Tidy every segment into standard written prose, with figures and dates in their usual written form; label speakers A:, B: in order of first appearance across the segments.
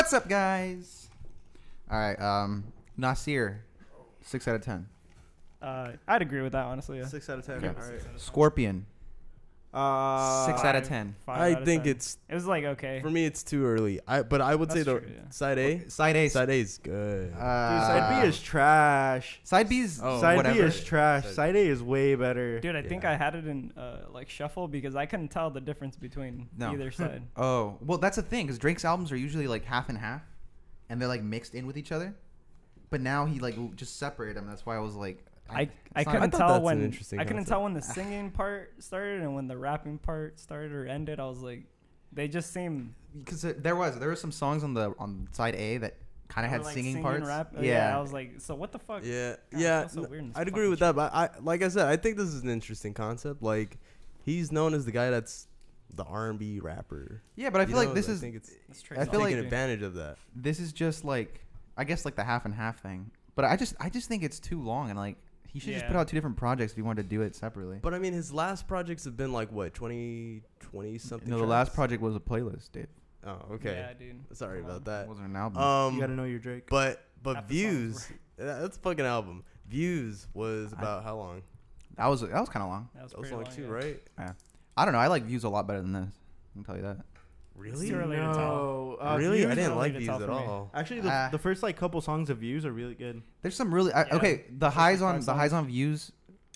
A: What's up, guys? All right, Nasir, 6 out of 10.
B: I'd agree with that, honestly. Yeah.
C: 6 out of 10.
A: Okay.
C: All right.
A: Scorpion, 6
C: Uh,
A: out of 10.
B: Five out
D: I
B: of
D: think
B: 10.
D: it's
B: It was like okay.
D: for me. It's too early. But I would say
B: That's
D: the
B: true, yeah.
D: side A.
A: Side A.
D: Side A is good.
C: dude, side B is trash.
A: Side B's
D: Oh,
C: Side
A: whatever.
C: B is trash. Side A is way better.
B: Dude, I think
D: Yeah.
B: I had it in like shuffle because I couldn't tell the difference between
A: No.
B: either side.
A: Oh, well, that's the thing, because Drake's albums are usually like half and half, and they're like mixed in with each other. But now he like just separated them. That's why I was like,
B: I
A: it's
B: couldn't
A: not-
D: thought
B: tell
D: that's an
B: when
D: interesting
B: I couldn't
D: concept.
B: tell when the singing part started and when the rapping part started or ended. I was like, they just seem
A: because there were some songs on side A that kind of
B: they
A: had
B: were, like,
A: singing parts.
B: Rap.
A: Yeah.
B: I was like, so what the fuck?
D: Yeah,
B: God,
D: yeah.
B: it feels so weird in this
D: I'd agree
B: fucking
D: with that. But like I said, I think this is an interesting concept. Like, he's known as the guy that's the R&B rapper.
A: Yeah, but I
D: You
A: feel like
D: know,
A: this
D: I
A: is
D: think it's
B: It's
A: I feel like
D: taking advantage of that.
A: this is just like, I guess like the half and half thing. But I just think it's too long, and like he should just put
B: Yeah.
A: out two different projects if he wanted to do it separately.
D: But I mean, his last projects have been like what 20 something.
A: No, the last project was a playlist, Dave.
D: Oh, okay.
B: Yeah, dude.
D: Sorry
B: Come
D: about
A: It
D: that.
A: wasn't an album.
C: You gotta know your Drake.
D: But
B: Half the songs
D: Views, that's a fucking album. Views was about how long?
A: that was kind of long.
B: That was
D: That was
B: pretty
D: like
B: long,
D: two,
B: yeah.
D: right?
A: I don't know. I like Views a lot better than this. I can tell you that.
D: Really?
B: too early to tell.
C: No.
D: Really? I
C: Views-
D: didn't
B: early
D: like
B: to
D: Views
B: tell
D: at
B: for me.
D: all.
C: Actually,
A: Ah.
C: the first like couple songs of Views are really good.
A: There's some really
B: Yeah.
A: okay. The
B: First
A: highs
B: like
A: on
B: five
A: the highs
B: songs.
A: on Views.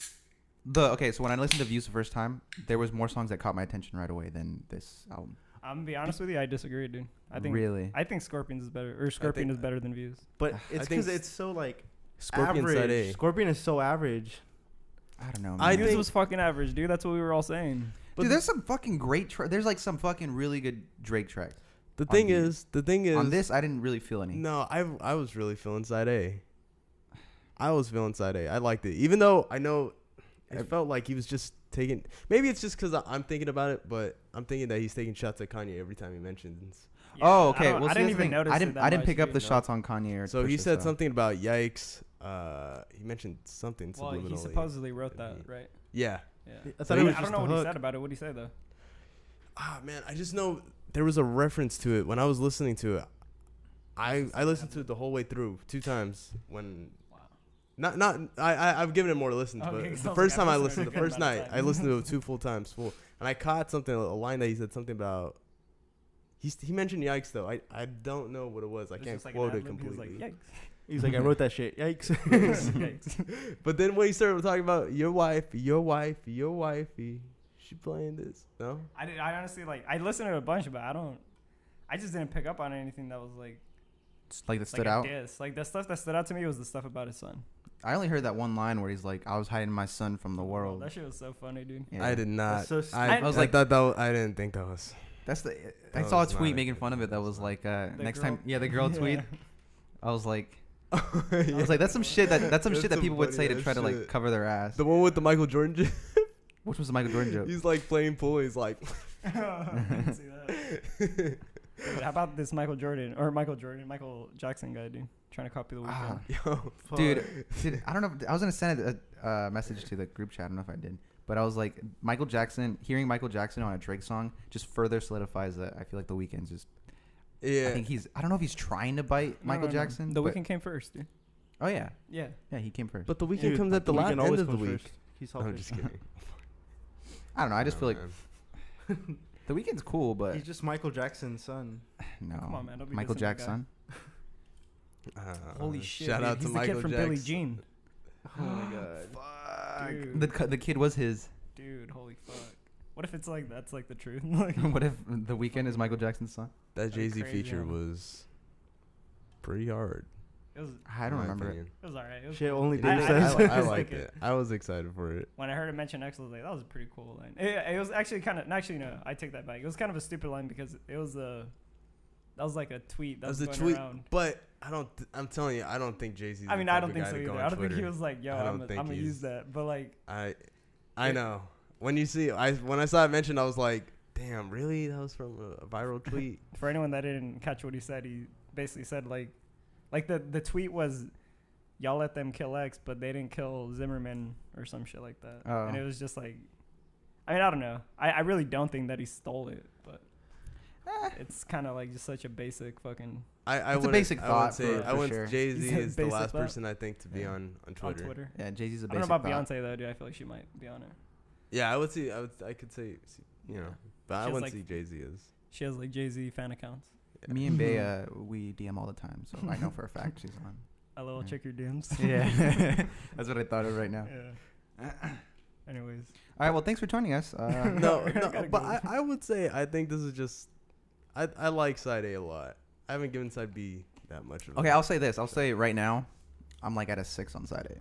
A: So when I listened to Views the first time, there was more songs that caught my attention right away than this album.
B: I'm gonna be honest with you, I disagree, dude.
A: Really?
B: I think Scorpions is better, or Scorpion is better than Views.
C: But
D: I
C: it's
D: think
C: because it's so like
D: Scorpion
C: average.
D: side A.
C: Scorpion is so average.
A: I don't know.
D: I
A: Man.
B: Views
D: think-
B: was fucking average, dude. That's what we were all saying.
A: Dude, there's some fucking great. There's like some fucking really good Drake tracks.
D: The
A: on
D: thing
A: Views.
D: is,
A: On this, I didn't really feel any.
D: No, I was really feeling side A. I was feeling side A. I liked it, even though I know it felt like he was just taking. Maybe it's just because I'm thinking about it, but I'm thinking that he's taking shots at Kanye every time he mentions.
A: Oh, okay. Well,
B: I
A: see,
B: didn't
A: that's the
B: even
A: thing.
B: notice.
A: I
B: it
A: didn't.
B: that
A: I didn't
B: much,
A: pick up
B: dude.
A: the shots on Kanye. Or
D: So he
A: Pusha,
D: said something about yikes. He mentioned something
B: Well,
D: subliminally.
B: he supposedly wrote that, right?
D: Yeah.
B: Yeah.
C: I
B: I,
C: thought it was
B: I
C: just
B: don't know
C: the
B: what he
C: hook.
B: said about it. What did he say though?
D: Ah man, I just know there was a reference to it when I was listening to it. I listened to it the whole way through 2 times when. I've given it more listens,
B: Okay,
D: but
B: so
D: the
B: I was
D: first
B: like,
D: time I
B: I've
D: listened,
B: listened
D: the
B: to it a
D: first
B: good amount
D: night,
B: of
D: I listened to it 2 full times full, and I caught something, a line that he said something about. He mentioned yikes though. I don't know what it was. I
B: It was
D: can't
B: just like
D: quote
B: an
D: it
B: ad-lib. He was
D: completely.
B: like,
C: He's like, I wrote that shit. Yikes.
B: Yikes.
D: But then when he started talking about your wifey, she playing this. No,
B: I honestly like. I listened to a bunch, but I just didn't pick up on anything that was like
A: like that stood
B: like
A: out.
B: a diss. Like the stuff that stood out to me was the stuff about his son.
A: I only heard that one line where he's like, "I was hiding my son from the world."
B: That shit was so funny, dude.
A: Yeah.
D: I did not.
C: so stupid.
D: I
B: I
D: was
A: was
D: like, I didn't think that was.
A: That's the. I
D: That
A: saw a
D: was
A: tweet
D: not
A: making
D: good.
A: fun of it that was like, next
B: girl?
A: time, yeah, the girl tweet.
B: Yeah.
A: I was like,
D: I
A: I was like, that's some shit that's some shit that
D: some
A: people would say to
D: funny-ass
A: try to like
D: shit.
A: cover their ass.
D: The one with the Michael Jordan.
A: Which was the Michael Jordan joke?
D: He's like playing pool. He's like.
B: I didn't see that. Dude, how about this Michael Jackson guy, dude? Trying to copy the weekend.
D: Yo,
A: Dude, I don't know. I was gonna send a message to the group chat. I don't know if I did, but I was like, Michael Jackson. Hearing Michael Jackson on a Drake song just further solidifies that. I feel like the Weeknd's just.
D: yeah.
A: I think I don't know if he's trying to bite
B: No,
A: Michael
B: no, no.
A: Jackson.
B: The
A: but-
B: weekend came first, dude.
A: Oh yeah,
B: Yeah.
A: yeah, he came first.
D: But the weekend
C: Dude,
D: comes at the last
C: Weeknd
D: end
C: always
D: of the
C: comes
D: week.
C: first. He's
D: No, I'm
C: selfish.
D: just kidding.
A: I don't know. I just feel like
D: man.
A: the Weeknd's cool, but
C: He's just Michael Jackson's son.
A: no.
B: Come on, man, don't be
A: Michael
B: dissing that guy.
A: Jackson.
B: Holy shit!
D: Shout
B: dude.
D: out to
B: He's
D: Michael
B: the kid from
D: Jackson.
B: Billie Jean.
C: Oh my god.
B: Dude.
A: The kid was his.
B: Dude, holy fuck. What if it's like that's like the truth? Like,
A: What if the Weeknd is Michael Jackson's son?
D: That
B: That'd be
D: Jay-Z
B: crazy,
D: feature
B: huh?
D: was pretty hard.
B: it was
A: I don't
D: in my
A: remember it.
D: opinion.
B: it was alright. It was
C: Shit,
B: cool.
C: only
D: It
C: Dave
D: is-
C: says.
D: I
B: It's
D: liked
B: like
D: it. I was excited for it.
B: When I heard it mention X, I was like, that was a pretty cool line. It was actually kind of actually no, I take that back. It was kind of a stupid line because it was that was like a tweet that
D: That was
B: was
D: a
B: going
D: tweet,
B: around.
D: but I'm telling you, I don't think Jay-Z.
B: I mean, I don't think so either. I don't think he was like, yo,
D: I
B: I'm
D: don't think
B: gonna
D: he's-
B: use that. But like,
D: I know. When I saw it mentioned, I was like, damn, really? That was from a viral tweet.
B: for anyone that didn't catch what he said, he basically said like the tweet was, y'all let them kill X, but they didn't kill Zimmerman or some shit like that.
A: Oh.
B: And it was just like, I mean, I don't know. I really don't think that he stole it, but it's kind of like just such a basic fucking
D: I
A: It's a
D: wouldn't-
A: basic
D: I
A: thought
D: would say
A: for
D: I wouldn't.
A: sure.
D: Jay Z
B: He said
D: is the
B: basic
D: last
B: thought.
D: person I think to be
A: Yeah.
D: on
B: on
D: Twitter.
B: Twitter.
A: Yeah, Jay-Z's a
B: I don't
A: basic
B: know about
A: thought.
B: Beyonce though, dude. I feel like she might be on it.
D: Yeah, I would see. I could say, you know, but
B: She
D: I
B: has,
D: wouldn't
B: like-
D: see Jay Z as.
B: She has like Jay-Z fan accounts.
D: Yeah.
A: Me and Bea, we DM all the time, so I know for a fact she's on.
B: A little
A: Yeah.
B: check your DMs.
A: Yeah, that's what I thought of right now.
B: Yeah. Anyways,
A: All right, well, thanks for joining us.
D: No,
B: Gotta
D: but
B: go.
D: I would say I think this is just. I like side A a lot. I haven't given side B that much of.
A: Okay,
D: a,
A: I'll say this. I'll say right now, I'm like at a 6 on side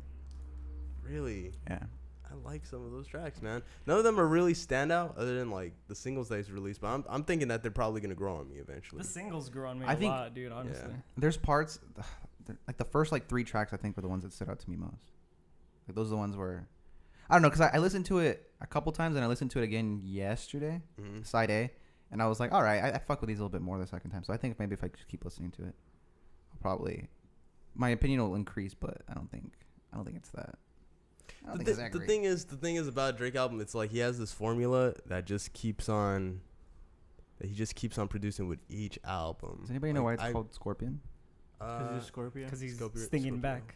D: really.
A: A. Yeah.
D: I like some of those tracks, man. None of them are really standout, other than like the singles that he's released. But I'm thinking that they're probably gonna grow on me eventually.
B: the singles grew on me
A: I
B: a
A: think-
B: lot, dude. Honestly,
A: There's parts, like the first like 3 tracks I think were the ones that stood out to me most. Like those are the ones where, I don't know, because I listened to it a couple times and I listened to it again yesterday,
D: Mhm.
A: side A, and I was like, all right, I fuck with these a little bit more the second time. So I think maybe if I just keep listening to it, I'll probably, my opinion will increase, but I don't think it's that. I don't think it's that
D: The
A: great.
D: thing is about Drake album, it's like he has this formula that just keeps on, that he just keeps on producing with each album.
A: Does anybody know why
D: Like,
A: it's called Scorpion?
C: Because he's a Scorpio.
B: because he's
D: Scorpio-
B: stinging
D: Scorpio.
B: back.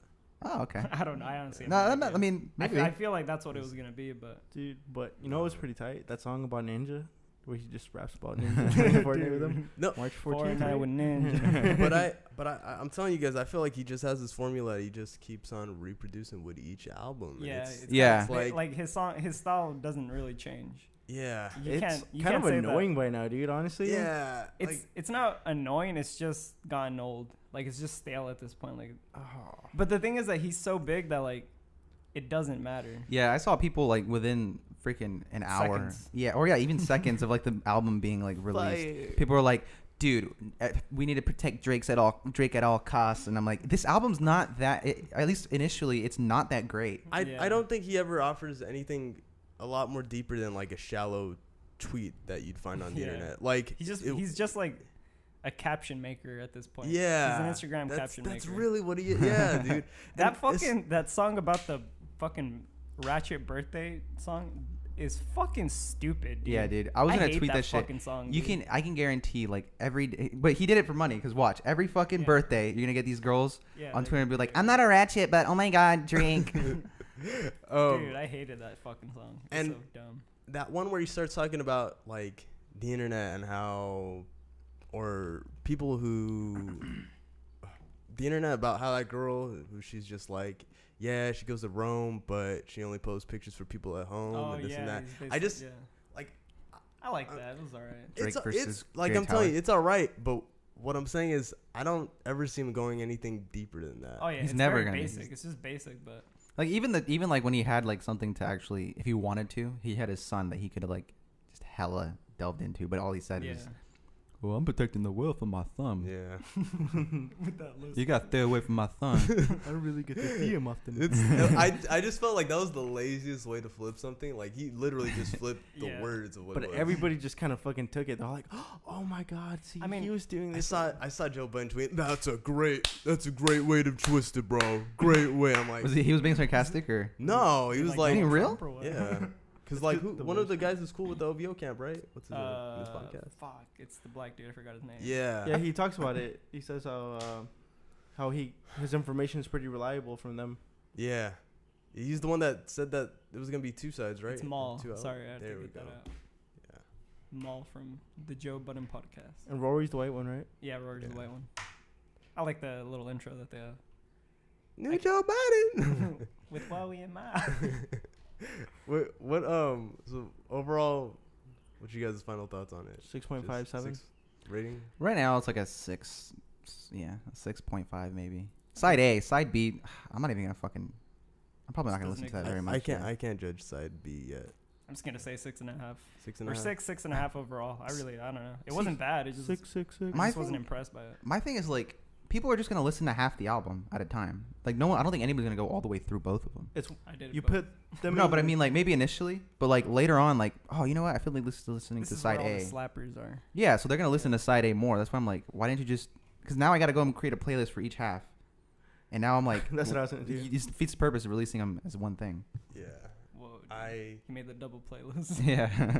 A: Oh, okay.
B: I don't know. I honestly. have
A: No,
B: no
A: no,
B: idea.
A: I mean, maybe.
B: I feel like that's what it was gonna be, but
C: Dude, but you know what was pretty tight? That song about Ninja, where he just raps about Ninja training Fortnite with him.
D: No,
C: March 14th.
B: Fortnite
C: right?
B: with Ninja.
D: but I'm telling you guys, I feel like he just has this formula that he just keeps on reproducing with each album. and
B: Yeah,
D: it's-
A: Yeah.
B: it's like his style doesn't really change.
D: yeah,
B: You
C: It's
B: can't. You
C: kind
B: can't
C: of
B: say
C: annoying by now, dude. Honestly.
D: yeah.
B: That.
D: Like,
B: It's not annoying. It's just gotten old. Like it's just stale at this point. Like,
C: Oh.
B: but the thing is that he's so big that like, it doesn't matter.
A: Yeah, I saw people like within freaking an hour.
B: Seconds.
A: Yeah, or yeah, even seconds of like the album being like released.
C: Like-
A: People were like, "Dude, we need to protect Drake at all costs." And I'm like, "This album's not that. At least initially, it's not that great."
B: Yeah.
D: I don't think he ever offers anything a lot more deeper than like a shallow tweet that you'd find on the
B: Yeah.
D: internet. Like
B: He's just like a caption maker at this point.
D: yeah,
B: he's an Instagram caption
D: That's
B: maker.
D: really what he is. Yeah, dude.
B: That
D: And it's-
B: that song about the fucking Ratchet birthday song is fucking stupid, dude.
A: Yeah, dude. I was gonna
B: hate
A: tweet that shit.
B: fucking song.
A: You
B: dude.
A: I can guarantee like every day, but he did it for money. Cause watch, every fucking
B: Yeah.
A: birthday, you're gonna get these girls
B: Yeah,
A: on
B: they-
A: Twitter and be like, "I'm not a ratchet, but oh my god, Drake."
B: Dude, I hated that fucking song. It's
D: and-
B: so dumb.
D: that one where he starts talking about like the internet and how, or people who, the internet, about how that girl who she's just like, yeah, she goes to Rome, but she only posts pictures for people at home
B: Oh
D: and this
B: yeah,
D: and that.
B: he's
D: I
B: basically-
D: just
B: yeah.
D: like,
B: I like that. It was alright.
A: Drake
D: it's
A: versus
D: like
A: Jay
D: I'm telling
A: Tower.
D: you, it's all right, but what I'm saying is I don't ever see him going anything deeper than that.
B: Oh yeah,
A: He's
B: it's
A: never
B: very
A: gonna-
B: basic. It's just basic, but
A: Like even like when he had like something to actually, if he wanted to, he had his son that he could have like just hella delved into. But all he said
B: yeah.
A: was, "Well, I'm protecting the will from my thumb.
D: Yeah,
B: With that list.
A: You gotta stay away from my thumb."
C: I don't really get to see him often.
D: it's I just felt like that was the laziest way to flip something. Like he literally just flipped the
B: Yeah.
D: words of what.
C: But
D: it was.
C: everybody just kind of fucking took it. They're like, "Oh my god, see,
B: I mean,
C: he was doing
D: I
C: this."
D: saw Joe Budden tweet. That's a great way to twist it, bro. Great way. I'm like,
A: Was he was being sarcastic or?
D: no, he was like,
A: Ain't
B: Donald
A: real?
B: Trump or what?
D: yeah, because like who,
C: The
D: one of the
C: worst.
D: guys who's cool with the OVO camp, right? What's his name? in this podcast?
B: Fuck, it's the black dude. I forgot his name.
D: Yeah,
C: Yeah, he talks about it. He says how his information is pretty reliable from them.
D: yeah. He's the one that said that it was gonna be two sides, right?
B: It's Maul.
D: Two out.
B: Sorry, I had
D: There
B: to
D: we
B: get that
D: go.
B: out.
D: Yeah.
B: Maul from the Joe Budden podcast.
C: And Rory's the white one, right?
B: Yeah, Rory's the
D: Yeah.
B: white one. I like the little intro that they have
D: New Joe Biden.
B: with Wowie and Ma.
D: what so overall, what's you guys' final thoughts on it?
C: 6.57.
D: Just six rating.
A: Right now, it's like a 6. Yeah, a 6.5 maybe. Side A, side B. I'm not even gonna fucking. I'm probably not gonna
B: Doesn't
A: listen to that
B: make
A: very much.
D: I can't judge side B yet.
B: I'm just gonna say 6.5
D: 6 and
B: or
D: a half.
B: 6.5 overall. I don't know. It
C: See,
B: wasn't bad. It just
C: 666.
B: I
A: My
B: just wasn't
A: thing-
B: impressed by it.
A: My thing is like, people are just gonna listen to half the album at a time. Like no one. I don't think anybody's gonna go all the way through both of them.
C: It's
B: I did.
C: you
B: both.
C: put them.
A: No,
C: in-
A: but I mean like maybe initially, but like later on, like oh you know what? I feel like listening
B: This
A: to
B: is
A: side
B: where all
A: A.
B: the slappers are.
A: Yeah, so they're gonna listen to side A more. That's why I'm like, why didn't you just? Because now I gotta go and create a playlist for each half, and now I'm like,
C: That's what I was gonna do.
A: It defeats the purpose of releasing them as one thing.
D: Yeah.
B: Whoa. Dude.
D: I
B: He made the double playlist.
A: Yeah.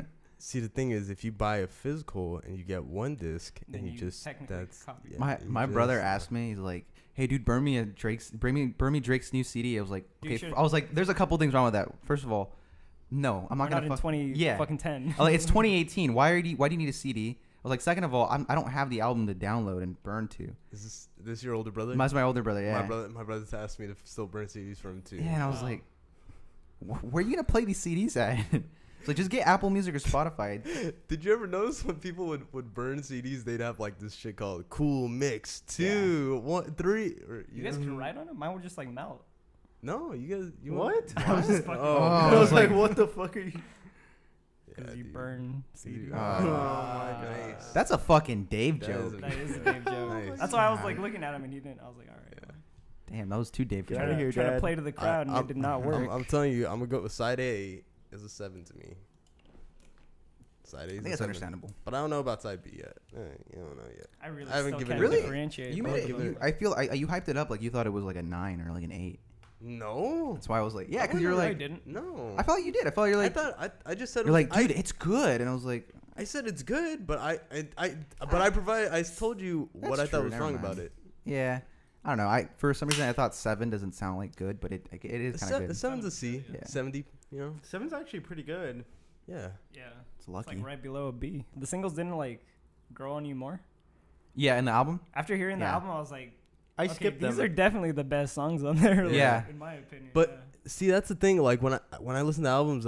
D: See, the thing is, if you buy a physical and you get one disc,
B: Then
D: and you
B: you
D: just
B: technically
D: that's
B: copy it.
A: My
D: you
A: my brother
D: just-
A: asked me, he's like, "Hey, dude, burn me Drake's new CD." I was like,
B: Dude,
A: "Okay."
B: should-
A: I was like, "There's a couple things wrong with that. First of all, no, I'm
B: We're
A: not
B: not
A: gonna
B: in 20
A: yeah.
B: fucking 10.
A: I was like, it's 2018. Why do you need a CD?" I was like, second of all, I don't have the album to download and burn to.
D: Is this your older brother?
A: That's my older brother. Yeah.
D: My brother's asked me to still burn CDs from him too.
A: Yeah, and I was
B: Wow.
A: like, where are you gonna play these CDs at? It's like, just get Apple Music or Spotify.
D: Did you ever notice when people would burn CDs, they'd have like this shit called Cool Mix 2, 1, 3. Or,
B: You guys could write on it? Mine would just like melt.
D: No, you guys. You
C: What?
D: want-
C: I was
B: just fucking-
A: Oh,
C: I was like,
A: like-
C: what the fuck are you?
B: Because
D: Yeah,
B: you
D: dude.
B: burn CD.
D: Oh,
C: my
D: nice.
A: That's a fucking Dave
D: That
A: joke.
D: is
B: That is a Dave joke.
D: Nice.
B: That's why I was like looking at him and he didn't. I was like, all right.
D: Yeah.
A: Damn, that was two Dave
C: Get
A: jokes.
C: outta here,
B: Trying to
C: Dad.
B: play to the crowd and
D: I'm-
B: it did not work.
D: I'm telling you, I'm gonna go with side A is a 7 to me. Side A
A: I
D: is
A: think
D: a
A: that's
D: 7.
A: understandable.
D: But I don't know about side B yet. You don't know yet.
B: I really
D: I haven't
B: still
D: given
B: can't
D: it- Really?
B: differentiate.
A: You
B: both
A: made
B: of
A: it.
B: them.
A: I feel you hyped it up like you thought it was like a 9 or like an 8.
D: No.
A: That's why I was like, yeah, because
B: I
A: you're
B: really
A: like,
B: didn't.
D: No.
A: I felt like you did. I felt like you're like,
D: I just said
A: you're like,
D: I-
A: dude, it's good, and I was like,
D: I said it's good, but I told you what
A: That's
D: I thought
A: true,
D: was
A: never
D: wrong
A: mind.
D: about it.
A: yeah, I don't know. I for some reason I thought 7 doesn't sound like good, but it is kind of
D: The
A: good.
D: 7's a C.
A: Yeah.
D: 70, you know?
C: 7's actually pretty good.
D: Yeah.
B: Yeah.
A: It's
B: It's
A: lucky.
B: like right below a B. The singles didn't like grow on you more.
A: Yeah, in the album.
B: After hearing the
A: Yeah.
B: album, I was like,
C: I
B: okay,
C: skipped
B: these
C: them.
B: are definitely the best songs on there. like,
A: Yeah.
B: in my opinion.
D: But-
B: yeah.
D: See, that's the thing. Like, when I listen to albums,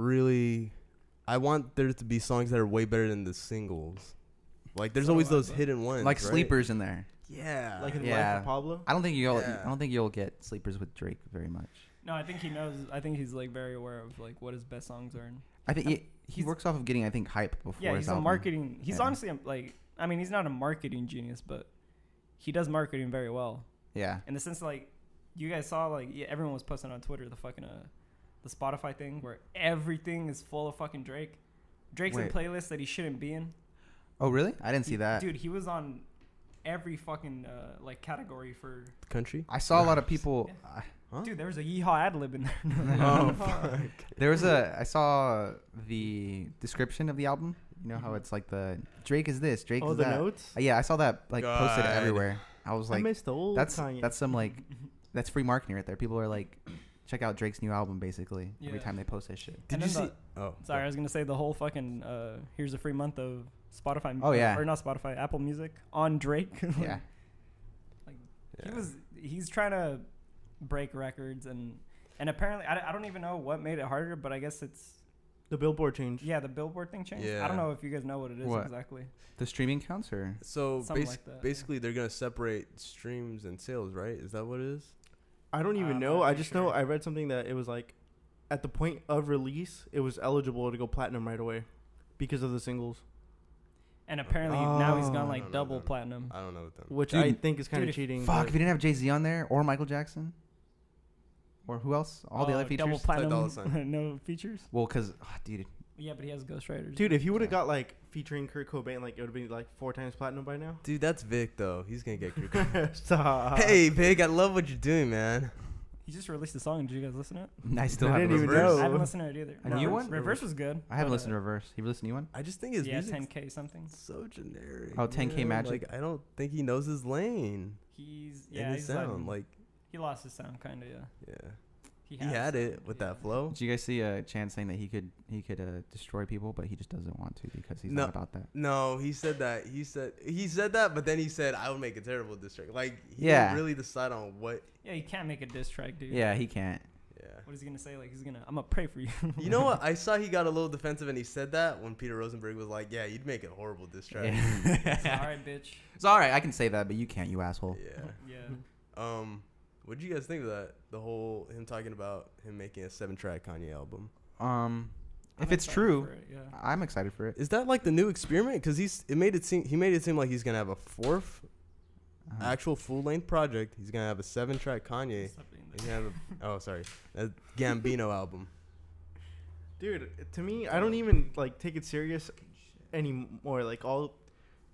D: I want there to be songs that are way better than the singles. Like, there's
B: So
D: always
B: do I,
D: those
B: but-
D: hidden ones.
A: Like
D: right?
A: sleepers in there.
D: Yeah.
C: Like in the
A: Yeah.
C: Life of Pablo.
A: I don't think
D: Yeah.
A: I don't think you'll get sleepers with Drake very much.
B: No, I think he knows. I think he's like very aware of like what his best songs are. And
A: I think he
B: He's-
A: works off of getting
B: yeah,
A: hype before his
B: he's a
A: album.
B: marketing. He's
A: Yeah.
B: honestly like, I mean, he's not a marketing genius, but he does marketing very well.
A: Yeah.
B: In the sense like, you guys saw like everyone was posting on Twitter the fucking the Spotify thing where everything is full of fucking Drake. Drake's in
A: Wait.
B: playlists that he shouldn't be in.
A: Oh really? I didn't see that.
B: Dude, he was on every fucking like category for.
D: Country?
A: I saw a lot of people.
B: Yeah.
D: Huh?
B: Dude, there was a yeehaw ad lib in there.
D: Oh, fuck.
A: There was I saw the description of the album. You know how it's like the Drake is this, Drake
C: Oh,
A: is
C: the
A: that.
C: notes.
A: Yeah, I saw that like posted
D: God.
A: everywhere. I was
C: I
A: like,
C: missed the old
A: that's
C: Kanye.
A: some like that's free marketing right there. People are like, check out Drake's new album basically every
B: Yeah.
A: time they post that shit.
D: Did
B: And
D: you
B: then
D: see? Oh.
B: Sorry, I was gonna say the whole fucking here's a free month of Spotify.
A: Oh, yeah.
B: or not Spotify, Apple Music on Drake.
A: Yeah.
D: Yeah.
B: He's trying to break records and apparently I don't even know what made it harder, but I guess it's
C: The Billboard change.
B: yeah the Billboard thing changed. I
D: Yeah.
B: don't know if you guys know what it is
A: What?
B: exactly.
A: The streaming counts or
D: So
B: Something like that, yeah.
D: basically, they're gonna separate streams and sales, right? Is that what it is?
C: I don't even
B: I'm
C: know.
B: not
C: I
B: too
C: just know
B: sure.
C: I read something that it was like, at the point of release, it was eligible to go platinum right away, because of the singles,
B: And apparently now he's
C: Oh.
B: gone
D: I
B: like
D: don't know
B: double
D: them.
B: platinum.
D: I don't know them.
C: which
A: Dude,
C: I think is kind
B: dude,
C: of
B: if-
C: cheating.
A: fuck
C: but-
A: if you didn't have Jay-Z on there or Michael Jackson or who else? All the
B: Oh,
A: other features.
B: double
D: Ty Dolla
B: platinum,
D: Sign.
B: no features.
A: Well, cause dude,
B: Yeah, but he has ghostwriters.
C: Dude, if he would have
A: Yeah.
C: got like featuring Kurt Cobain, like it would have been like 4 times platinum by now.
D: Dude, that's Vic though. He's gonna get Kurt.
C: Stop.
D: Hey, Vic, I love what you're doing, man.
B: he just released a song. Did you guys listen to it?
A: I still
C: I
A: haven't
C: didn't even
A: listened.
C: know.
B: I haven't listened to it either.
A: A new one?
B: Reverse was good.
A: I haven't
B: but,
A: listened to Reverse. You listened to new one?
D: I just think his
B: Yeah,
D: music's
B: 10K something.
D: so generic.
A: Oh, 10K
D: man.
A: Magic?
D: Like, I don't think he knows his lane.
B: He's
D: And his
B: he's
D: sound. Like,
B: he lost his sound kind of. Yeah,
D: yeah. He
B: had
D: had
B: his
D: it
B: sound,
D: with
B: yeah.
D: that flow.
A: Did you guys see Chan saying that he could destroy people, but he just doesn't want to because he's
D: No.
A: not about that.
D: No, he said that. He said that, but then he said, "I would make a terrible diss track." Like, he
A: Yeah.
D: didn't really decide on what.
B: Yeah, you can't make a diss track, dude.
A: Yeah, he can't.
D: Yeah.
B: What is he gonna say? Like I'm gonna pray for you.
D: You know what? I saw he got a little defensive, and he said that when Peter Rosenberg was like, "Yeah, you'd make a horrible diss track."
B: It's
A: Yeah.
B: all right, bitch.
A: It's all right. I can say that, but you can't, you asshole.
D: Yeah.
B: Yeah.
D: What did you guys think of that? The whole him talking about him making a 7-track Kanye album.
A: If
B: I'm
A: it's
B: excited
A: true,
B: for it, yeah.
A: I'm excited for it.
D: Is that like the new experiment? Because he made it seem like he's gonna have a 4th actual full length project. He's gonna have a 7-track Kanye.
B: Stop being
D: He's gonna have a Gambino album.
C: Dude, to me, I don't even like take it serious anymore. Like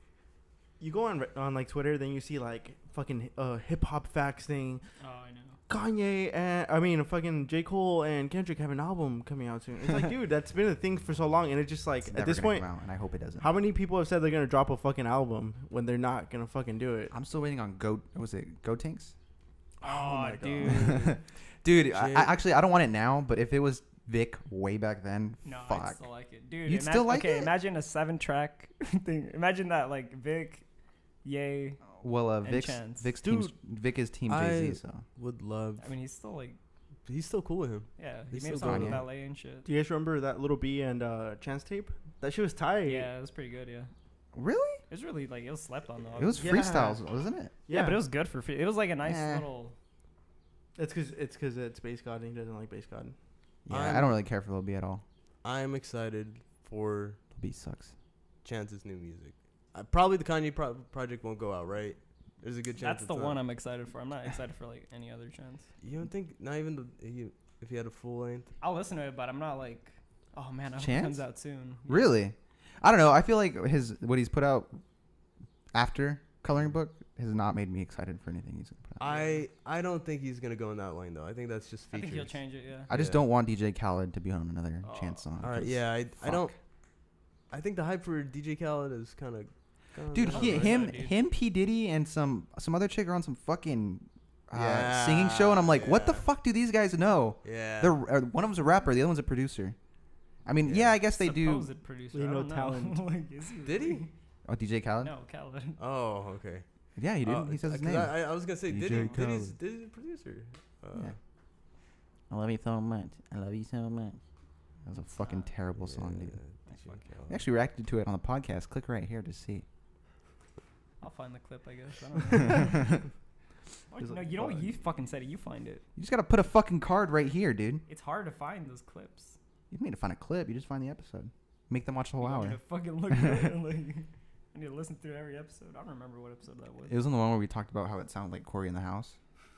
C: you go on like Twitter, then you see like fucking hip hop facts thing.
B: Oh, I know.
C: Kanye and fucking J. Cole and Kendrick have an album coming out soon. It's like, dude, that's been a thing for so long, and it's just like
A: It's
C: at
A: never
C: this
A: gonna
C: point,
A: come out, and I hope it doesn't.
C: how many people have said they're gonna drop a fucking album when they're not gonna fucking do it?
A: I'm still waiting on was it Go Tinks?
B: Oh,
C: my
B: dude.
A: Dude,
D: Shit.
A: actually I don't want it now, but if it was Vic way back then,
B: No, I
A: fuck.
B: still like it, dude.
A: You'd still like
B: okay,
A: it?
B: imagine a 7-track thing. Imagine that, like Vic, Ye.
A: Well,
B: And
A: Vic
B: Chance.
A: is Team
D: I-
A: Jay-Z, so.
D: Would love.
B: I mean, he's still like,
D: he's still cool with him.
B: yeah, he
D: He's
B: made a
D: still
B: song with
A: going.
B: Ballet and shit.
C: Do you guys remember that Little B and Chance tape? That shit was tight.
B: Yeah, it was pretty good. Yeah,
A: Really?
B: it was really like it was slept on though.
A: It was
C: Yeah.
A: freestyles, wasn't it?
B: yeah, but it was good for. It was like a nice
A: Eh.
B: little.
C: It's because it's Bass God and he doesn't like Bass God.
A: Yeah,
D: I'm-
A: I don't really care for Lil B at all.
D: I'm excited for
A: Lil B sucks.
D: Chance's new music. Probably the Kanye project won't go out, right? There's a good chance.
B: That's the
D: it's
B: one
D: not.
B: I'm excited for. I'm not excited for like any other chance.
D: You don't think? Not even if he had a full length.
B: I'll listen to it, but I'm not like, oh man, I hope it
A: Chance?
B: comes out soon. Yeah.
A: Really? I don't know. I feel like what he's put out after Coloring Book has not made me excited for anything he's gonna put out.
D: I don't think he's gonna go in that lane though. I think that's just
B: I
D: features.
B: think he'll change it. Yeah.
A: I just
D: Yeah.
A: don't want DJ Khaled to be on another
B: Oh.
A: Chance song.
D: All right,
A: 'cause
D: yeah, I
A: fuck.
D: don't. I think the hype for DJ Khaled is kind of.
A: Dude,
B: Oh,
A: he,
B: really?
A: him,
B: Dude.
A: him, P Diddy, and some other chick are on some fucking
D: Yeah,
A: singing show, and I'm like, what the
D: yeah.
A: fuck do these guys know?
D: Yeah.
A: They're one of them's a rapper, the other one's a producer. I mean,
D: Yeah.
A: yeah, I guess they do.
B: Supposed producer.
C: They
B: I
C: know
B: don't know.
C: talent.
B: Like, is he
D: Did he?
B: really?
A: Oh, DJ Khaled.
B: No, Khaled.
D: Oh, okay.
A: Yeah, he did.
D: Oh,
A: he says his
D: 'cause
A: name.
D: I was gonna say
A: DJ
D: Diddy's
A: Khaled.
D: a producer.
A: Yeah. I love you so much. I love you so much. That was a fucking terrible song, dude.
D: DJ Khaled.
A: We actually reacted to it on the podcast. Click right here to see.
B: I'll find the clip, I guess. I don't know.
C: It's
B: No,
C: like
B: you know what?
C: fun.
B: You fucking said it. You find it.
A: You just gotta put a fucking card right here, dude.
B: It's hard to find those clips.
A: You don't need to find a clip. You just find the episode. Make them watch the whole
B: You want me
A: hour.
B: to fucking look at it, like, I need to listen through every episode. I don't remember what episode that was.
A: It was on the one where we talked about how it sounded like Corey in the house.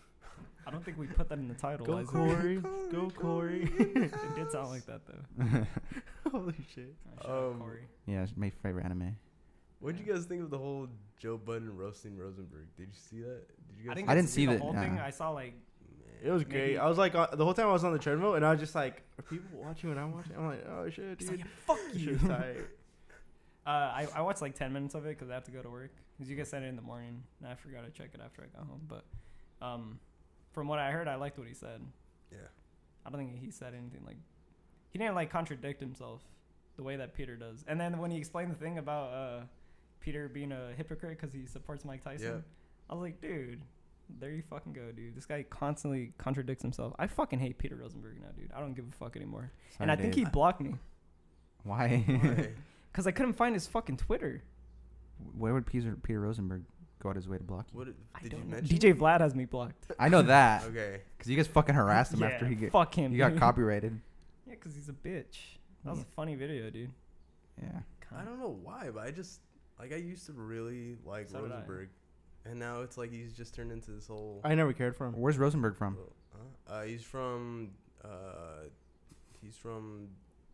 B: I don't think we put that in the title.
C: Go
B: Isaac.
C: Corey, go Corey.
B: It did sound like that though.
C: Holy shit.
B: Shout out Corey.
A: Yeah, it's my favorite anime.
D: What'd you guys think of the whole Joe Budden roasting Rosenberg? Did you see that? Did you guys?
B: I didn't,
A: I
B: get
A: didn't
B: to
A: see
B: the
A: that,
B: whole
A: nah.
B: thing. I saw like
C: It was
B: Maybe-
C: great. I was like, the whole time I was on the treadmill, and I was just like, are people watching when I'm watching? I'm like, oh shit,
B: it's
C: dude.
B: like, fuck
C: This
B: you.
C: shit's tight.
B: I watched like 10 minutes of it because I have to go to work. Because you guys said it in the morning, and I forgot to check it after I got home. But from what I heard, I liked what he said.
D: Yeah.
B: I don't think he said anything like he didn't like contradict himself the way that Peter does. And then when he explained the thing about Peter being a hypocrite because he supports Mike Tyson,
D: Yeah.
B: I was like, dude, there you fucking go, dude. This guy constantly contradicts himself. I fucking hate Peter Rosenberg now, dude. I don't give a fuck anymore. And I think he blocked me
A: Why?
D: Why?
B: because I couldn't find his fucking Twitter.
A: Where would Peter Rosenberg go out his way to block you?
D: What
B: I
D: did you
B: don't know.
D: mention?
B: DJ Vlad has me blocked.
A: I know that
D: Okay.
A: because you guys fucking harassed him
B: Yeah,
A: after he
B: fuck him.
A: got
B: dude.
A: copyrighted.
B: Yeah, because he's a bitch. That was
A: Yeah.
B: a funny video, dude.
A: Yeah.
D: I don't know why, but I just like I used to really like
B: So did I.
D: Rosenberg, and now it's like he's just turned into this whole.
C: I never cared for him.
A: Where's Rosenberg from?
D: He's from. He's from.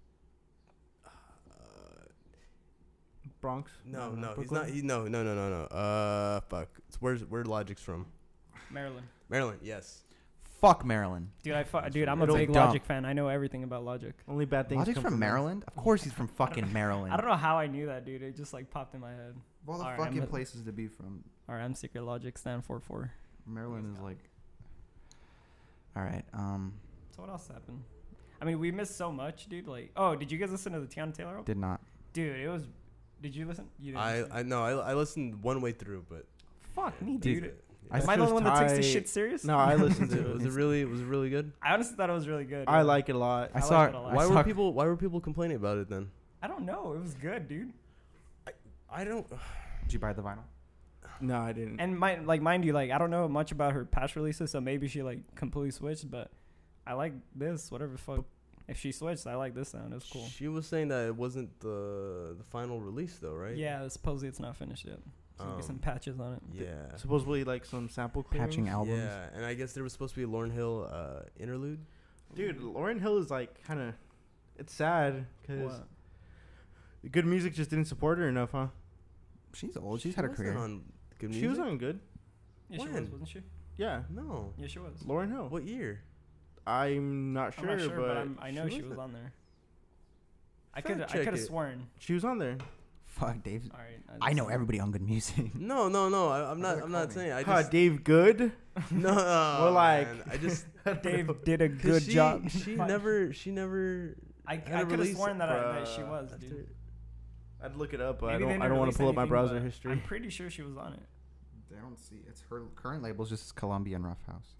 C: Bronx?
D: No,
C: No,
D: no, he's
C: Brooklyn?
D: not. He no. Fuck. It's where Logic's from?
B: Maryland.
D: Maryland. Yes.
A: Fuck Maryland.
B: Dude, dude, I'm a
A: It'll
B: big
A: dump.
B: Logic fan. I know everything about Logic.
C: Only bad things.
A: Logic's
C: come
A: from
C: there.
A: Maryland? Of course he's from fucking Maryland.
B: I don't know how I knew that, dude. It just like popped in my head.
A: Of all the
B: Alright,
A: fucking
B: I'm a-
A: places to be from,
B: All right, I'm Secret Logic, stand 4-4.
A: Maryland is like. All right.
B: So what else happened? I mean, we missed so much, dude. Like, oh, did you guys listen to the Tiana Taylor album?
A: Did not.
B: Dude, it was. Did you listen? You didn't. listen.
D: I know. I listened one way through, but.
B: Fuck me,
A: Dude,
B: dude.
A: I
B: Am I the
C: was
B: only one that takes this
C: tight.
B: shit serious?
C: No, I listened
D: Was
C: to
D: it
C: it.
D: really good?
B: I honestly thought it was really good.
C: I
B: yeah.
C: like it a lot.
A: I
B: I
A: saw.
B: liked it a lot.
D: Why
A: I
D: were
A: saw-
D: people complaining about it then?
B: I don't know. It was good, dude.
D: I don't.
A: Did you buy the vinyl?
C: No, I didn't.
B: And mind you, like I don't know much about her past releases, so maybe she like completely switched. But I like this, whatever the fuck. If she switched, I like this sound. It's cool.
D: She was saying that it wasn't the final release though, right?
B: Yeah, supposedly it's not finished yet. So there'll be some patches on it.
D: Yeah.
C: Supposedly like some sample clearings.
A: Patching albums.
D: Yeah, and I guess there was supposed to be a Lauryn Hill interlude.
C: Dude, Lauryn Hill is like kind of. It's sad because
B: What?
C: good music just didn't support her enough, huh?
A: She's old. She's had a
D: wasn't
A: career.
D: on Good
C: She
D: Music.
C: was on good.
B: Yeah, she was,
D: When?
B: wasn't she?
C: Yeah,
D: No.
B: Yeah, she was.
C: Lauren Hill.
D: What year?
C: I'm not sure,
B: I'm not sure,
C: but,
B: I know she was
D: wasn't.
B: on there. I
D: Fact
B: could
D: check
B: have
D: it.
B: sworn.
C: she was on there.
A: Fuck, Dave.
B: All right.
A: I know everybody on Good Music.
D: No. I'm
A: Better
D: not
A: call me.
D: saying. I
C: Huh,
D: just
C: Dave Good.
D: no.
C: More like-
D: man, I just
B: Dave did a
D: 'cause
B: good job.
D: She
B: Fine.
D: never.
B: I
D: had a
B: could have
D: release
B: sworn that
C: for,
B: she was,
D: after-
B: dude.
C: I'd look it up, but
B: Maybe they
C: I
B: never
C: don't want to
B: released
C: pull up my
B: anything,
C: browser
B: but
C: history.
B: I'm pretty sure she was on it.
A: I don't see. It's her current label's just Columbia and Rough House.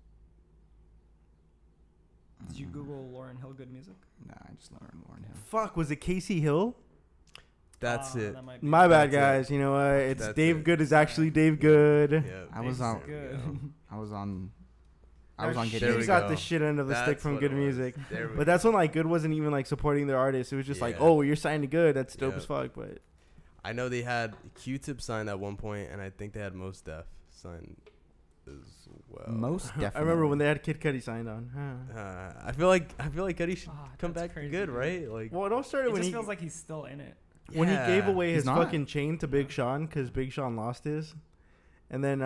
B: Did you Google Lauren Hill good music?
A: Nah, I just learned Lauren Hill.
C: Fuck, was it Casey Hill?
D: That's it.
B: That might be
C: My bad,
D: That's it.
C: guys. You know what? It's
D: That's
C: Dave
D: it.
C: Good is actually Dave Good.
D: Yeah,
A: I was
D: there
A: on-
D: we
B: Good.
D: go.
A: I was on. I
C: No,
A: was on
C: she
A: Good
D: There we
A: Music.
C: got
D: go.
C: the shit end of the stick
D: That's
C: from
D: what
C: Good
D: it was.
C: Music.
D: There we
C: But that's when like Good wasn't even like supporting their artists. It was just like,
D: Yeah.
C: oh, you're signed to Good. That's dope
D: Yeah.
C: as fuck. But
D: I know they had Q-Tip signed at one point, and I think they had Mos Def signed as well.
A: Most definitely.
C: I remember when they had Kid Cudi signed on.
D: I feel like Cudi should
B: Ah,
D: come
B: that's
D: back
B: crazy,
D: good,
B: dude.
D: right? Like
C: Well, it all started
B: It
C: when
B: just
C: he
B: feels like he's still in it.
C: when he gave
D: yeah.
C: away
A: He's
C: his
A: not.
C: fucking chain to Big Sean because Big Sean lost his, and then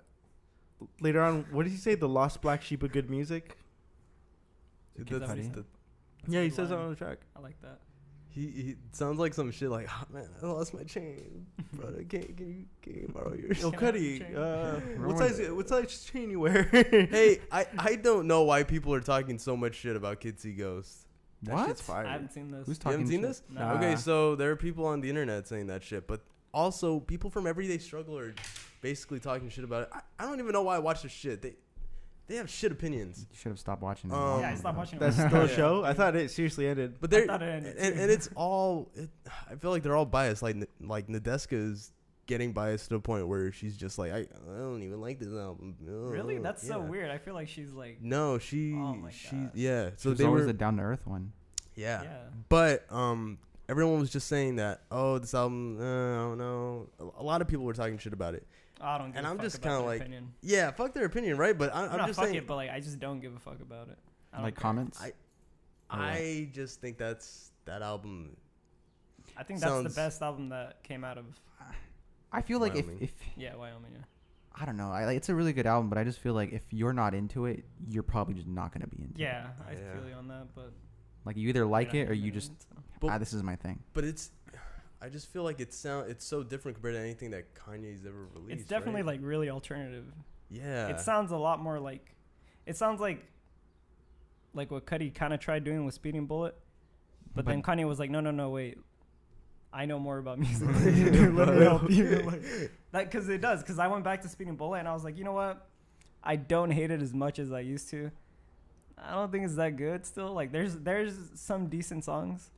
C: later on, what did he say? The lost black sheep of Good music.
B: Kid
D: That's
A: Cudi?
D: the-
B: That's
C: Yeah,
B: a
C: he
B: good
C: says that
B: line.
C: on the track.
B: I like that.
D: he sounds like some shit like, oh, man, I lost my chain, brother. Can you borrow yours?
C: Yo,
B: Can I have your
C: Cudi,
B: chain?
C: what size chain you wear?
D: Hey, I don't know why people are talking so much shit about Kid See Ghost.
C: That
A: What?
C: shit's fire.
B: I haven't seen this.
A: Who's
D: You
A: talking?
D: haven't seen
A: shit?
D: this?
B: No.
C: Nah.
D: Okay, so there are people on the internet saying that shit, but also people from Everyday Struggle are basically talking shit about it. I don't even know why I watch this shit. They have shit opinions.
A: You should have stopped watching it.
B: Yeah, I stopped watching it.
C: That's
B: when it
C: still a
B: started.
C: show. I thought it seriously ended.
D: But
B: I
D: they're
B: thought it ended
D: and,
B: too.
D: and it's all. I feel like they're all biased. Like Nadeska is getting biased to the point where she's just like, I don't even like this album.
B: Really? That's so
D: Yeah.
B: weird. I feel like she's like,
D: No, she
B: Oh my
D: she
B: God.
D: yeah.
A: So
D: So
A: was
D: they
A: always
D: were
A: the down to earth one.
D: yeah.
B: yeah.
D: But everyone was just saying that, oh, this album, I don't know. A lot of people were talking shit about it.
B: I don't give
D: And
B: a
D: I'm
B: fuck
D: just
B: about
D: kinda
B: their
D: like-
B: opinion.
D: Yeah, fuck their opinion, right? But
B: I'm
D: I'm
B: not
D: just
B: fuck
D: saying,
B: it, but like I just don't give a fuck about it. I don't
A: Like
B: care.
A: comments.
D: I just think that album.
B: I think that's the
D: sounds-
B: best album that came out of
A: I feel like
D: Wyoming.
A: if
B: Wyoming. Yeah.
A: I don't know, it's a really good album, but I just feel like if you're not into it, you're probably just not gonna be into it.
B: Yeah, I
D: Yeah.
B: feel you on that, but
A: Like you either like
B: you're
A: it
B: not
A: or you
B: into
A: just
B: it, so.
D: But-
A: this is my thing.
D: But I just feel like it's so different compared to anything that Kanye's ever released.
B: It's definitely
D: right?
B: like really alternative.
D: yeah.
B: It sounds a lot more like, it sounds like what Cudi kind of tried doing with Speeding Bullet, but then Kanye was like, no, wait, I know more about music than you do. Let me help you. Like, because it does. Because I went back to Speeding Bullet and I was like, you know what? I don't hate it as much as I used to. I don't think it's that good still. Like, there's some decent songs,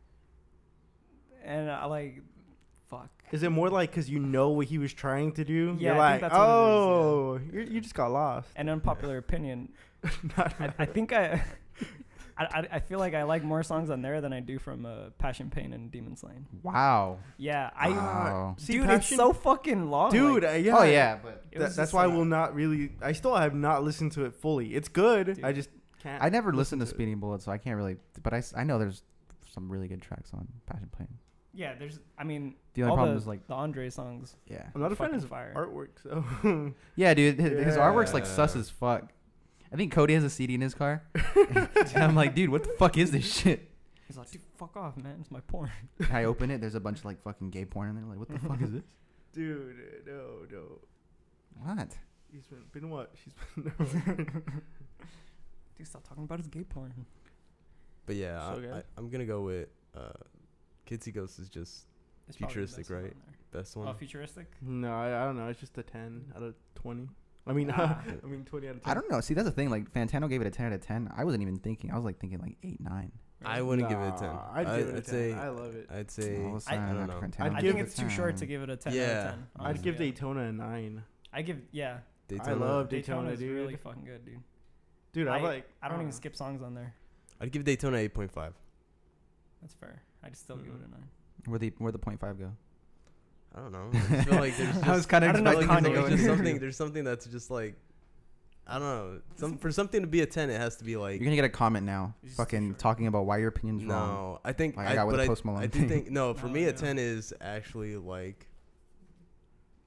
B: and I like, fuck.
C: Is it more like because you know what he was trying to do?
B: Yeah,
C: You're
B: I
C: like,
B: think that's what it is,
C: oh, you just got lost.
B: An unpopular opinion. I think I feel like I like more songs on there than I do from Passion, Pain, and Demon Slain.
A: Wow.
B: Yeah,
A: Wow.
C: See,
B: dude,
C: Passion-
B: it's so fucking long,
C: Dude,
B: like,
C: yeah.
A: Oh yeah, but
B: it was
C: That's
B: just
C: why
B: like-
C: we'll not really. I still have not listened to it fully. It's good.
B: Dude.
C: I just can't.
A: I never listened to
C: it.
A: Speeding Bullet, so I can't really. But I know there's some really good tracks on Passion Plane.
B: Yeah, there's. I mean,
A: The only
B: all
A: problem
B: the,
A: is like,
B: the Andre songs.
A: yeah,
C: I'm not a fan of
B: fucking
C: his
B: fire.
C: artwork, so
A: yeah, dude. His artwork's like
D: Yeah.
A: sus as fuck. I think Cody has a CD in his car. And I'm like, dude, what the fuck is this shit?
B: He's like, dude, fuck off, man. It's my porn.
A: I open it. There's a bunch of like fucking gay porn in there. Like, what the fuck is this?
C: dude, no.
A: What?
C: He's been what? She's been.
B: Dude, stop talking about his gay porn.
D: But yeah,
C: So good.
D: I'm gonna go with Kid See Ghost is just
B: It's probably the
D: Futuristic,
B: best one
D: right?
B: on there.
D: best one.
B: Oh, futuristic.
C: No, I don't know. It's just a 10 out of 20. I mean,
B: Ah.
C: 20 out of 10.
A: I don't know. See, that's the thing. Like Fantano gave it a 10 out of 10. I wasn't even thinking. I was like thinking like 8, 9.
D: I wouldn't give it a 10.
C: Nah, I'd give it a
D: I'd
C: 10.
D: say
C: I love it.
D: I'd say
A: All of a
B: I
A: sudden,
D: don't
A: after
D: know.
A: Fantano
C: I'd
B: I
A: gave
B: think
A: it
B: it's
A: a
B: too short
A: 10.
B: to give it a 10 out
D: Yeah.
B: of 10.
C: I'd
B: honestly.
C: give Daytona a 9.
B: I give, yeah.
D: Daytona.
C: I love Daytona,
B: is
C: dude.
B: really fucking good, dude.
C: Dude, I like.
B: I don't even skip songs on there.
D: I'd give Daytona 8.5.
B: That's fair. I'd still give it a 9.
A: Where'd the 0.5 go?
D: I don't know. I feel like there's just,
A: I was kind
B: I
A: of
B: don't know if
A: expecting it to
B: Kanye
A: go
D: there's
A: in.
D: something. There's something that's just like, I don't know. For something to be a 10, it has to be like.
A: You're gonna get a comment now,
B: It's just
A: fucking
B: too short.
A: talking about why your opinion's wrong.
D: No, I think
A: Like I got with
D: but
A: the Post Malone
D: I do
A: thing.
D: think no. For
B: Oh,
D: me,
B: yeah.
D: a 10 is actually like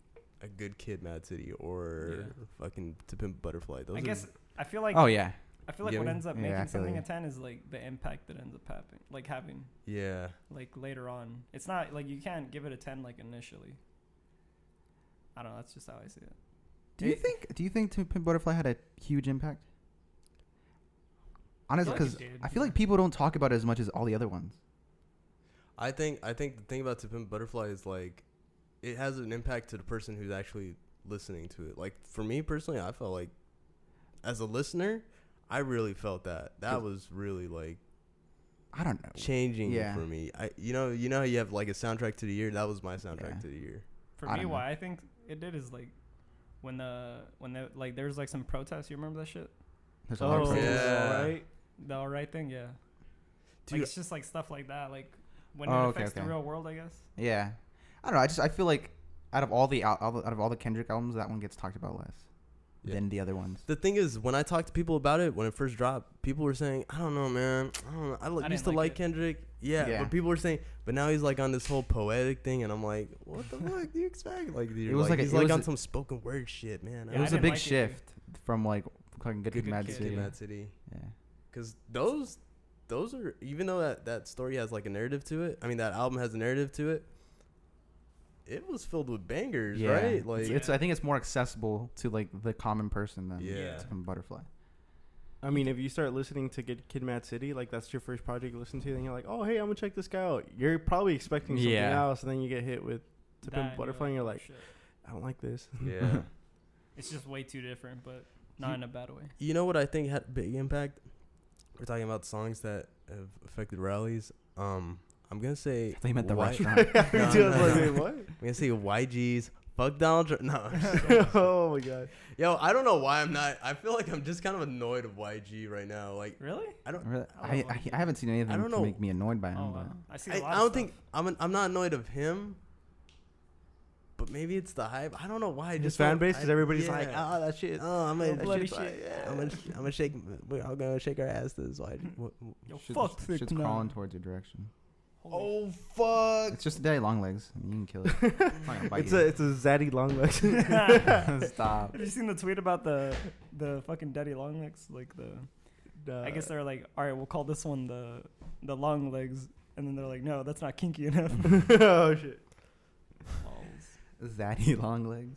D: a Good Kid, Mad City, or
B: Yeah.
D: fucking To Pimp a Butterfly. Those
B: I
D: are,
B: guess I feel like
A: Oh yeah.
B: I feel like
D: You
B: what
D: get me?
B: ends up
A: Yeah, I
B: making
A: feel
B: something
A: you.
B: a 10 is like the impact that ends up having
D: yeah.
B: like later on. It's not like you can't give it a 10 like initially. I don't know. That's just how I see it.
A: Do you think To Pimp Butterfly had a huge impact? Honestly,
B: like it
A: because
B: did,
A: I feel
B: yeah.
A: like people don't talk about it as much as all the other ones.
D: I think the thing about To Pimp a Butterfly is like it has an impact to the person who's actually listening to it. Like for me personally, I felt like as a listener, I really felt that. That was really like
A: I don't know.
D: changing
A: Yeah.
D: for me. You know how you have like a soundtrack to the year. That was my soundtrack
A: Yeah.
D: to the year.
B: For
A: I
B: me,
A: don't know.
B: why I think it did is like when the like there's like some protests. You remember that shit?
A: There's a lot of
C: Oh,
A: protests.
D: yeah.
C: right.
B: The alright thing, yeah.
D: Dude,
B: Like it's just like stuff like that. Like when
A: Oh,
B: it
A: okay,
B: affects
A: okay.
B: the real world, I guess.
A: Yeah, I don't know. I feel like out of all the Kendrick albums, that one gets talked about less
D: Yeah.
A: than the other ones.
D: the thing is, when I talked to people about it when it first dropped, people were saying, "I don't know, man. I don't know. I
B: didn't
D: used to
B: like
D: like
B: it."
D: Kendrick, yeah,
A: Yeah.
D: but people were saying, but now he's like on this whole poetic thing, and I'm like, what the fuck do you expect? Like,
A: It was like
D: he's
A: it
D: like
A: was
D: on
A: a-
D: some spoken word shit, man.
B: Yeah,
A: It
B: I
A: was a
B: didn't
A: big
B: like it, dude.
A: shift from like fucking Good Kid,
B: Good
A: Mad
B: Kid,
A: City.
D: Kid, Mad City.
A: Yeah.
D: Because those are, even though that story has like a narrative to it, I mean that album has a narrative to it, it was filled with bangers,
A: Yeah.
D: right? Like
A: It's I think it's more accessible to like the common person than
D: Yeah.
A: To Pimp a Butterfly.
C: I mean, if you start listening to Good Kid, Mad City, like that's your first project you listen to, then you're like, oh, hey, I'm gonna check this guy out. You're probably expecting something
A: Yeah.
C: else, and then you get hit with To
B: That,
C: Pimp
B: and
C: Butterfly, and you're
B: "Oh,
C: like,
B: shit."
C: I don't like this.
D: yeah.
B: It's just way too different, but not in a bad way.
D: You know what I think had big impact? We're talking about songs that have affected rallies. I'm gonna say
A: They meant the
D: Y-
A: restaurant.
C: I
D: No,
C: was
D: no,
C: like,
D: no.
C: wait, what?
D: I'm gonna say YG's. Fuck Donald Trump. No.
C: Oh my god.
D: Yo, I don't know why I'm not. I feel like I'm just kind of annoyed of YG right now. Like
B: Really?
D: I don't.
A: Really?
B: I love
A: I haven't seen anything
D: I don't
A: to
D: know.
A: make me annoyed by him.
B: Oh,
A: but
B: wow. I see a
D: I
B: lot
D: don't
B: of
D: think I'm not annoyed of him. But maybe it's the hype. I don't know why. I
C: His
D: just
C: fan
D: don't-
C: base, because
D: I-
C: everybody's
D: yeah.
C: like, oh, that shit.
D: Oh, I'm
C: Oh,
D: gonna,
C: bloody
D: shit.
C: shit, yeah.
D: I'm gonna shake. We're all gonna shake our ass to this. Why?
B: Yo,
A: Shit's-
B: fuck thick
A: shit's
B: nut.
A: crawling towards your direction.
B: Holy
D: Oh fuck!
A: It's just a daddy long legs. I mean, you can kill it. It's not gonna bite
C: It's
A: you.
C: a zaddy long leg.
A: Stop.
B: Have you seen the tweet about the fucking daddy long legs? Like I guess they're like, all right, we'll call this one the long legs, and then they're like, no, that's not kinky enough.
C: Oh shit.
B: Balls.
A: Zaddy long legs.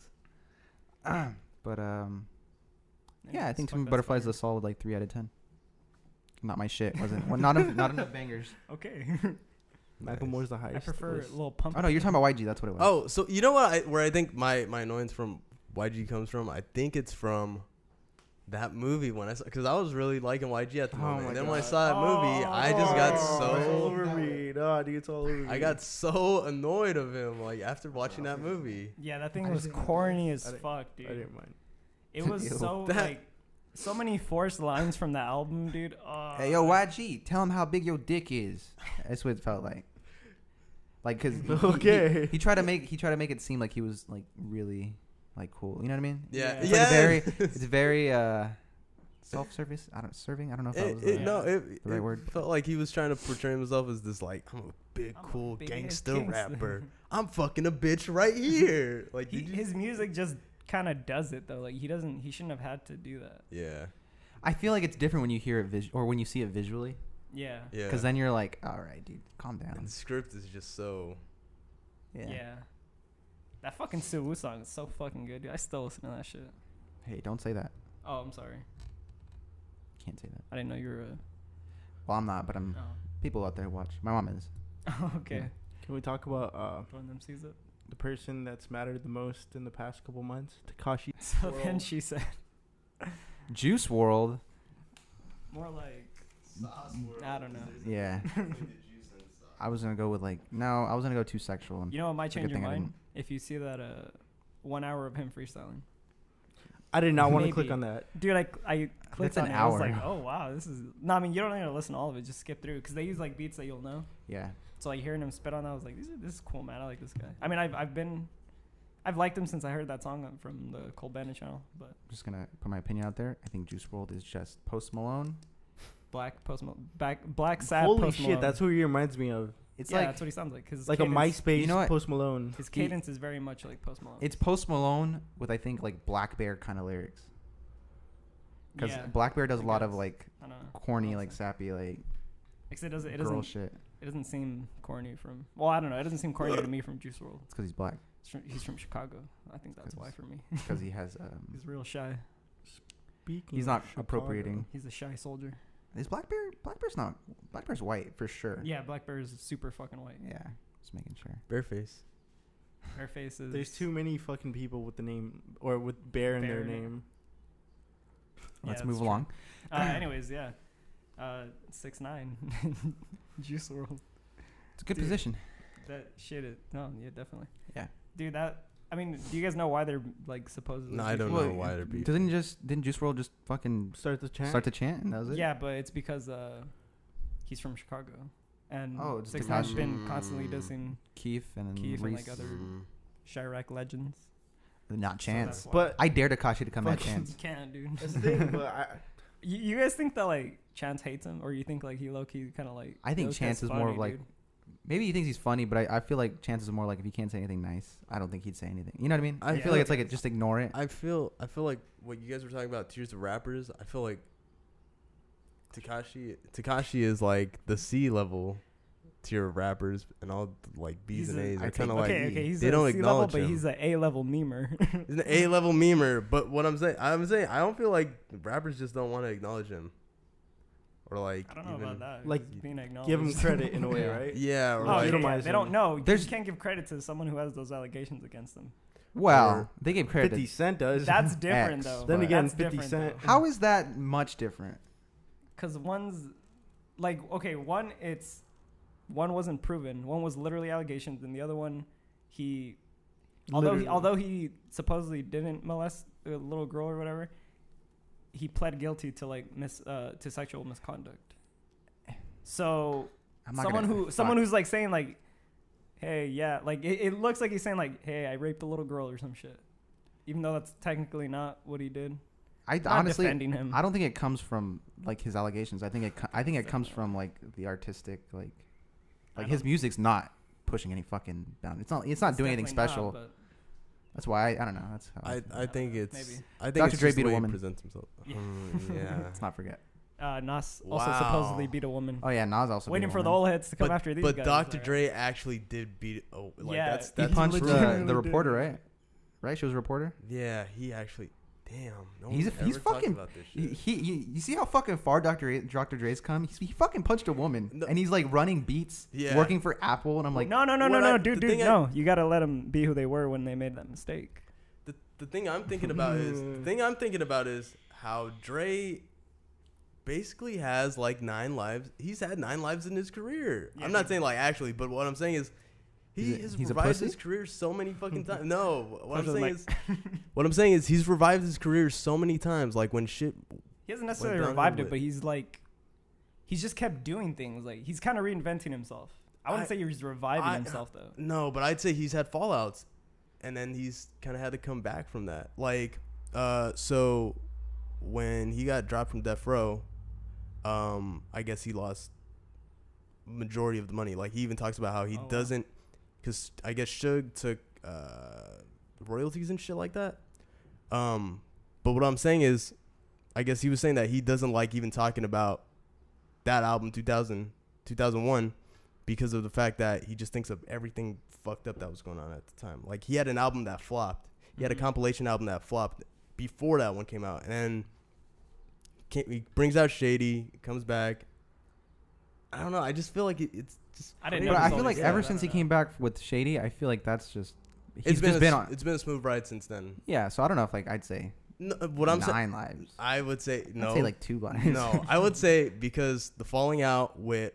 A: But yeah, I think To Pimp a Butterfly is a solid like 3 out of 10. Not my shit, wasn't. Well, not enough bangers.
B: Okay.
C: Macklemore's the
B: I
C: highest.
B: prefer
C: list.
B: Lil Pump.
A: Oh no, you're talking about YG. That's what it was.
D: Oh, so you know what? Where I think my annoyance from YG comes from? I think it's from that movie when I saw, because I was really liking YG at the
C: Oh
D: moment.
C: my
D: And then when I
C: God.
D: saw that movie, I just got
C: It's all
D: so
C: over me. No, dude, it's all over me.
D: I got so annoyed of him like after watching that movie.
B: Yeah, that thing
C: I
B: was
C: didn't-
B: corny as
C: I didn't-
B: fuck,
C: I
B: dude.
C: didn't mind.
B: It was
A: Ew.
B: so
D: That-
B: like so many forced lines from the album, dude.
A: Hey yo, YG, tell him how big your dick is. That's what it felt like. Like, cause
C: Okay.
A: he tried to make it seem like he was like really like cool. You know what I mean?
D: Yeah,
B: Yeah.
A: It's
D: yeah.
A: like it's very self-service. I don't know if that was
B: it-
A: the,
B: no,
D: it
A: the right word.
D: felt like he was trying to portray himself as this like I'm a big
B: I'm a
D: cool
B: big
D: gangster
B: gangster.
D: rapper. I'm fucking a bitch right here. Like did you-
B: His music just kind of does it though. Like he shouldn't have had to do that.
D: yeah,
A: I feel like it's different when you hear it or when you see it visually,
B: Yeah.
D: yeah.
A: because then you're like, all right, dude, calm down.
D: and the script is just so.
B: Yeah. That fucking Suwu song is so fucking good, dude. I still listen to that shit.
A: Hey, don't say that.
B: Oh, I'm sorry.
A: Can't say that.
B: I didn't know you were a.
A: Well, I'm not, but I'm.
B: Oh.
A: People out there watch. My mom is.
B: Okay.
A: Yeah.
C: Can we talk about
B: One of them sees it.
C: the person that's mattered the most in the past couple months? Takashi.
B: So then she said,
A: Juice World.
B: more like, I don't know.
A: Yeah. I was gonna go with like I was gonna go too sexual. And
B: You know what might
A: it's a
B: change
A: good
B: your
A: thing I
B: mind? If you see that 1 hour of him freestyling.
C: I did not want to
B: Maybe.
C: click on that.
B: Dude, I clicked
A: That's
B: on
A: an
B: it. I was
A: hour.
B: like, oh wow, this is. No, I mean you don't need to listen to all of it. Just skip through because they use like beats that you'll know.
A: Yeah.
B: So like hearing him spit on that, I was like, this is cool, man. I like this guy. I mean, I've liked him since I heard that song from the Cole Bandit channel. But
A: I'm just gonna put my opinion out there. I think Juice World is just Post Malone.
B: Black Sad
C: Holy
B: Post
C: shit,
B: Malone.
C: that's who he reminds me of.
A: It's
B: yeah,
A: like
B: that's what he sounds like. Cause his
C: Like a
B: cadence-
C: MySpace
A: You know what?
C: Post Malone.
B: His cadence is very much like Post Malone.
A: it's Post Malone with I think like Black Bear kind of lyrics. Because
B: Yeah,
A: Black Bear does
B: I
A: a lot of
B: guess.
A: like
B: I don't know.
A: corny,
B: I'll
A: like
B: say.
A: sappy, like
B: Except it
A: girl
B: doesn't
A: shit.
B: it doesn't seem corny from. Well, I don't know. It doesn't seem corny to me from Juice WRLD.
A: It's because he's black.
B: He's from Chicago. I think that's why for me.
A: Because he has.
B: He's real shy.
C: Speaking
A: He's
C: of
A: not
C: Chicago.
A: appropriating.
B: He's a shy soldier.
A: Is Black Bear? Black Bear's not. Black Bear's white for sure.
B: Yeah, Black Bear is super fucking white.
A: Yeah. Just making sure.
D: Bareface.
B: Their faces.
C: There's too many fucking people with the name or with bear in
B: Bear
C: their
B: in it.
C: name.
A: Let's
B: that's
A: move
B: true.
A: along.
B: Anyways, yeah. 6'9". Juice WRLD.
A: It's a good
B: Dude.
A: position.
B: That shit is no, yeah, definitely.
A: Yeah.
B: Dude, that I mean, do you guys know why they're like supposedly?
D: No, I don't
A: Well,
D: know why they're beefing.
A: Didn't Juice WRLD just fucking
C: Start the chant.
A: start the chant and that was it?
B: Yeah, but it's because he's from Chicago, and
A: Oh, it's
B: 6ix9ine's
A: Tekashi.
B: been constantly dissing
A: Keith and then
B: Keith and
A: Reese.
B: like other
D: Mm.
B: Chirac legends.
A: Not
B: So
A: Chance.
B: that's why.
C: But
A: I dare Tekashi to come at
C: Fucking-
B: You
A: Chance.
B: can't, dude.
C: that's the thing. But
B: You guys think that like Chance hates him, or you think like he low key kind of like?
A: I think
B: those
A: Chance
B: guys
A: is more of
B: funny,
A: like.
B: dude?
A: Maybe he thinks he's funny, but I feel like Chance is more like if he can't say anything nice, I don't think he'd say anything. You know what I mean? I
D: I
A: feel
B: feel
A: like
B: like
A: it's like just ignore it.
D: I feel like what you guys were talking about tiers of rappers. I feel like Tekashi is like the C level tier of rappers, and all like B's
B: He's
D: and
B: a-
D: A's
A: I
D: are kind of like
B: okay. He's
D: they
B: a
D: don't
B: C level,
D: acknowledge
B: but
D: him.
B: he's an A level memer.
D: He's an A level memer. But what I'm saying I don't feel like rappers just don't want to acknowledge him, or like
B: I don't know
D: even,
B: about that.
C: like,
B: He's being acknowledged.
C: give him credit in a way,
A: Yeah.
C: right?
D: Yeah, or
B: Oh,
C: Like,
B: yeah, yeah,
C: legitimize
B: they don't
C: him.
B: know. You
A: There's-
B: just can't give credit to someone who has those allegations against them.
A: Well,
D: Or
A: they gave credit.
C: 50 Cent does.
B: That's different
A: X,
B: though.
C: Then
A: but-
C: again,
B: That's
C: 50
B: different,
C: Cent.
B: though.
A: How is that much different?
B: Because one's like okay, one wasn't proven. One was literally allegations, and the other one,
C: Literally.
B: although he supposedly didn't molest a little girl or whatever, he pled guilty to like to sexual misconduct. So
A: I'm not
B: someone
A: gonna-
B: who's like saying like, hey, yeah, like it looks like he's saying like, hey, I raped a little girl or some shit, even though that's technically not what he did.
A: I
B: Not
A: honestly,
B: defending him.
A: I don't think it comes from like his allegations. I think it comes from like the artistic like his music's not pushing any fucking bound. It's not doing anything
B: definitely
A: special.
B: not, but
A: That's why I don't know. That's how
D: I think it's
B: Maybe.
D: I think
A: Dr.
D: it's
A: Dre
D: just
A: beat
D: the
A: a
D: way he
A: woman.
D: presents himself.
B: Yeah.
D: Yeah.
A: let's not forget.
B: Nas also
D: Wow.
B: supposedly beat a woman.
A: Oh yeah, Nas also
B: Waiting
A: beat a
B: for the
A: woman.
B: old heads to come after these
D: but
B: guys.
D: Dr.
B: right?
D: Dre actually did beat. Oh, like
B: Yeah,
D: that's
A: He
B: He
A: punched
B: legitimately
A: the
B: did.
A: reporter, right? Right, she was a reporter.
D: Yeah, he actually. Damn, no
A: He's
D: one's
A: a- he's
D: ever talked
A: fucking-
D: about this shit.
A: You see how fucking far Dr. Dre's come? He fucking punched a woman,
D: No.
A: and he's like running beats,
D: Yeah.
A: working for Apple, and I'm like,
B: no, dude, no. You gotta let them be who they were when they made that mistake.
D: The thing I'm thinking about is how Dre basically has like 9 lives. He's had 9 lives in his career.
B: Yeah,
D: I'm not
B: he-
D: saying like actually, but what I'm saying is he has
A: he's a
D: revived
A: pussy?
D: his career so many fucking times. No, what I'm
B: Sounds
D: saying
B: like-
D: is what I'm saying is he's revived his career so many times. Like when shit.
B: He hasn't necessarily
D: downhill
B: revived
D: with-
B: it, but he's just kept doing things. Like he's kind of reinventing himself. I wouldn't say he's reviving himself though.
D: No, but I'd say he's had fallouts, and then he's kind of had to come back from that. Like, so when he got dropped from Death Row, I guess he lost majority of the money. Like he even talks about how he
B: wow.
D: doesn't, because I guess Suge took royalties and shit like that. But what I'm saying is, I guess he was saying that he doesn't like even talking about that album 2001 because of the fact that he just thinks of everything fucked up that was going on at the time. Like he had an album that flopped. He had a
B: Mhm.
D: compilation album that flopped before that one came out, and then he brings out Shady, comes back. I don't know. I just feel like it's just.
B: I didn't
A: but
B: know
A: I
B: this
A: feel
B: all
A: like
B: this.
A: ever
B: Yeah,
A: since he
B: no.
A: came back with Shady, I feel like that's just he's
D: It's been
A: just been on.
D: it's been a smooth ride since then.
A: Yeah, so I don't know if like I'd say
D: No, what I'm saying,
A: 9 lives.
D: I would say no.
A: I'd say like 2 lives.
D: No, I would say because the falling out with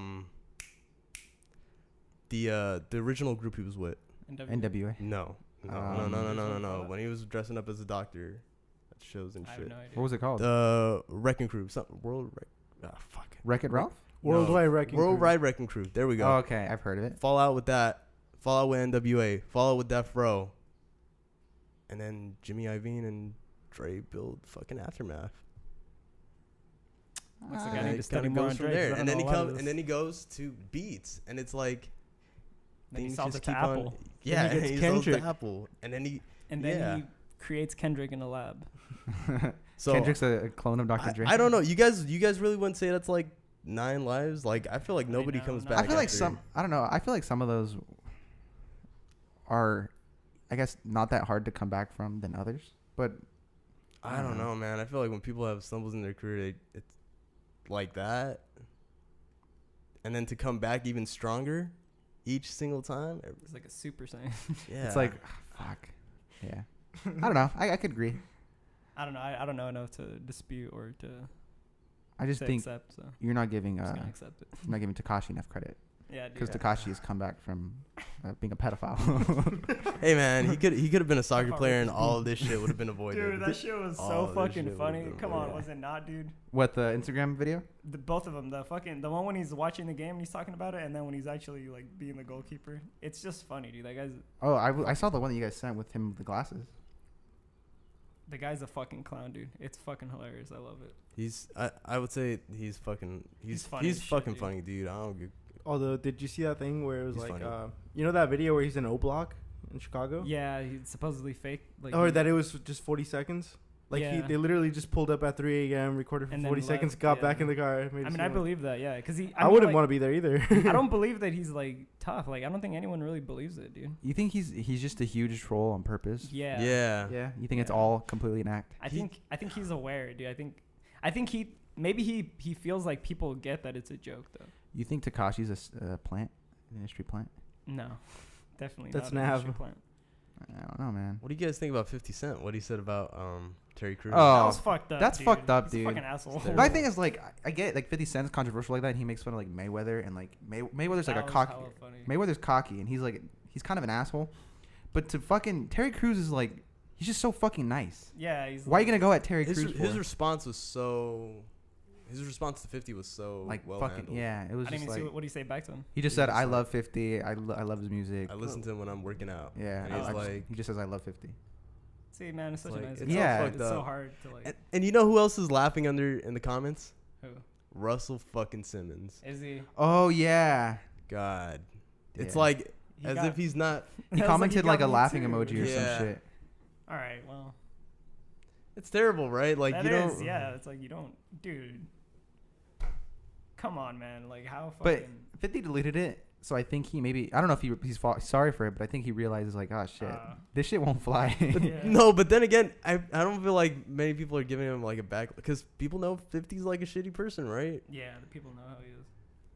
D: the original group he was with.
A: NWA.
D: No. When he was dressing up as a doctor at shows and
B: I have
D: shit.
B: no idea.
A: What was it called?
D: Wrecking Crew. Fuck.
A: Wreck-It Ralph?
C: Worldwide Wrecking Crew.
D: Worldwide Wrecking Crew. There we go.
A: Oh, okay, I've heard of it.
D: Fallout with that. Fallout with NWA. Fallout with Death Row. And then Jimmy Iovine and Dre build fucking Aftermath.
B: Looks like I
D: And
B: need
D: it
B: to study
D: kinda
B: more
D: goes
B: on
D: from
B: Drake, 'cause
D: there,
B: I
D: and
B: don't
D: then he
B: know a lot of
D: comes, and
B: this.
D: then he goes to Beats, and it's like
B: Then he
D: things
B: sells
D: just
B: it to
D: keep on.
B: Apple.
D: Yeah,
C: Then he
D: and
C: gets
D: he sells to
C: Kendrick.
D: Apple, and then he.
B: And then
D: Yeah.
B: he creates Kendrick in a lab.
D: So
A: Kendrick's a clone of Dr. Dre.
D: I don't know. You guys really wouldn't say that's like 9 lives. Like I feel like nobody
B: no,
D: comes
B: no.
D: back.
A: I feel like
D: after-
A: some. I don't know. I feel like some of those are, I guess, not that hard to come back from than others. But
D: I don't know, man. I feel like when people have stumbles in their career, it's like that, and then to come back even stronger each single time.
B: It's like a super saiyan.
D: Yeah,
A: it's like, fuck. Yeah. I don't know. I could agree.
B: I don't know. I don't know enough to dispute or to,
A: I just think
B: accept. So
A: you're not giving
B: I'm just gonna accept it.
A: you're not giving Takashi enough credit
B: Yeah, dude.
A: because Takashi has come back from being a pedophile.
D: hey man, he could have been a soccer
B: Fuck
D: player,
B: with
D: and all of this shit would have been avoided.
B: Dude, that shit was
D: All
B: so
D: this shit
B: fucking
D: would've
B: funny.
D: been
B: Come on,
D: avoided.
B: was it not, dude?
A: What, the Instagram video?
B: Both of them. The one when he's watching the game and he's talking about it, and then when he's actually like being the goalkeeper. It's just funny, dude. That guy's
A: Oh, I saw the one that you guys sent with him with the glasses.
B: the guy's a fucking clown, dude. It's fucking hilarious. I love it.
D: I would say he's fucking
B: He's funny as shit,
D: fucking
B: dude.
D: funny, dude. I don't give.
C: Although, did you see that thing where it was
D: He's
C: like,
D: funny.
C: you know that video where he's in O Block in Chicago?
B: Yeah, he's supposedly fake. Like,
C: Or that it was just 40 seconds? Like,
B: Yeah.
C: they literally just pulled up at 3 a.m., recorded for
B: And then
C: 40 seconds,
B: left,
C: got
B: yeah.
C: back in the car.
B: I mean, I believe that, yeah, because he.
C: I wouldn't want to be there either.
B: I don't believe that he's like tough. Like, I don't think anyone really believes it, dude.
A: You think he's just a huge troll on purpose?
B: Yeah.
D: Yeah.
A: Yeah. You think it's
B: Yeah.
A: all completely an act?
B: I think he's aware, dude. I think he feels like people get that it's a joke though.
A: You think Takashi's a plant, an industry plant?
B: No, definitely
C: That's
B: not. an
C: Nav.
B: industry plant.
A: I don't know, man.
D: What do you guys think about 50 Cent? What he said about Terry Crews?
A: Oh,
B: That was fucked up.
A: that's
B: dude.
A: fucked up,
B: He's a
A: dude.
B: fucking asshole.
D: It's
A: My thing is like I get like 50 Cent's controversial like that. And he makes fun of like Mayweather and like Mayweather's like
B: That
A: a
B: was
A: cocky.
B: hella funny.
A: Mayweather's cocky and he's kind of an asshole. But to fucking Terry Crews is like he's just so fucking nice.
B: Yeah, he's.
A: Why are you gonna go at Terry
D: his,
A: Crews
D: his
A: for?
D: response was so. His response to 50 was so
A: Like
D: well
A: fucking
D: handled.
A: yeah, it was
B: I didn't
A: just
B: even see
A: like
B: what do you say back to him?
A: he just
D: He
A: said
D: was
A: I
D: like-
A: love 50. I love his music.
D: I listen to him when I'm working out.
A: Yeah,
D: And he's like,
A: he just says I love 50.
B: See, man, it's such
D: Like,
B: a nice.
D: it's
B: It's
A: all
B: so,
A: fucked
B: it's so
D: up.
B: hard to like.
D: and you know who else is laughing in the comments?
B: Who
D: Russell fucking Simmons.
B: is he?
A: Oh yeah,
D: God, it's
A: Yeah.
D: like
B: He
D: as
B: got-
D: if he's not.
A: he
B: It's
A: commented
B: got
A: like a
B: me
A: laughing
B: too.
A: emoji or
D: Yeah.
A: some shit.
B: All right, well,
D: It's terrible, right? Like
B: that
D: you
B: is,
D: don't.
B: yeah. It's like you don't, dude. Come on, man. Like how
A: But
B: fucking.
A: 50 deleted it, so I think he maybe I don't know if he's sorry for it, but I think he realizes like, oh shit, this shit won't fly.
B: Yeah.
D: No, but then again, I don't feel like many people are giving him like a back because people know 50's like a shitty person, right?
B: Yeah, the people know how he is.